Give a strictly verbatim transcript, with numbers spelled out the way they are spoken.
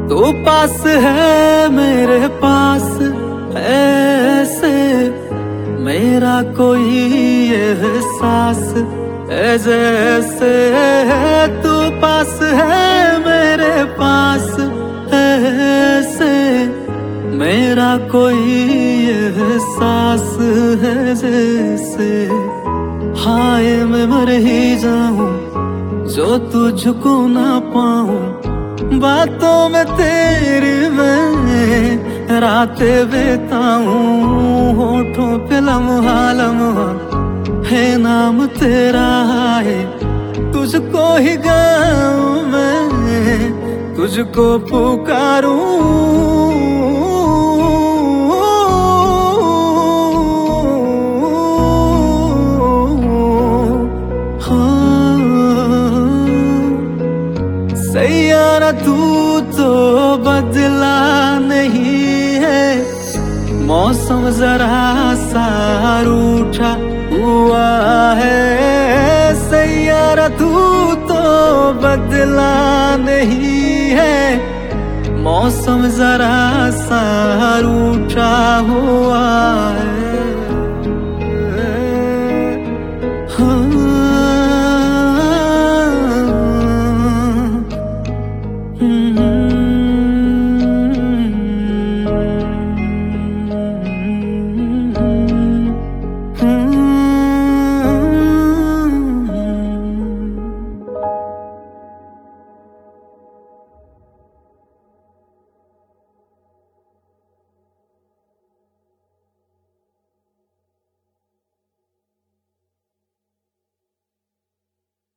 तू पास है मेरे पास ऐसे मेरा कोई एहसास है जैसे तू पास है मेरे पास ऐसे मेरा कोई एहसास है जैसे हाय मैं मर ही जाऊं जो तुझको ना पाऊं बातों में तेरी मैं रातें बिताऊं होठों पे लम्हा लम्हा है नाम तेरा है तुझको ही गाऊं मैं तुझको पुकारूं सैयारा तू तो बदला नहीं है मौसम जरा सा रूठा हुआ है सैयारा तू तो बदला नहीं है मौसम जरा सा रूठा हुआ है।